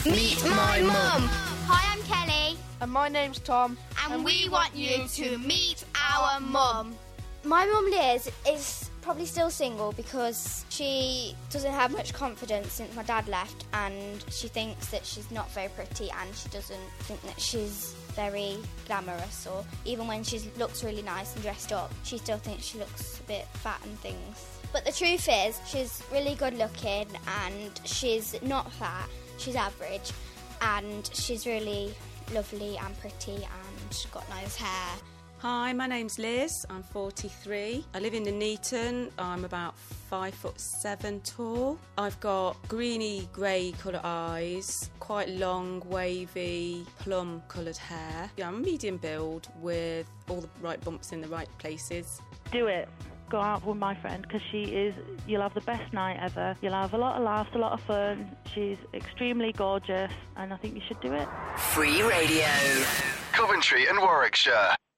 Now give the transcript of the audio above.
Meet my mum. Hi, I'm Kelly. And my name's Tom. And we want you to meet our mum. My mum Liz is probably still single because she doesn't have much confidence since my dad left, and she thinks that she's not very pretty, and she doesn't think that she's very glamorous, or even when she looks really nice and dressed up, she still thinks she looks a bit fat and things. But the truth is, she's really good looking, and she's not fat, she's average, and she's really lovely and pretty and got nice hair. Hi, my name's Liz. I'm 43. I live in Nuneaton. I'm about 5'7" tall. I've got greeny grey colour eyes, quite long, wavy, plum coloured hair. Yeah, I'm a medium build with all the right bumps in the right places. Do it. Go out with my friend, because you'll have the best night ever. You'll have a lot of laughs, a lot of fun. She's extremely gorgeous, and I think you should do it. Free Radio. Coventry and Warwickshire.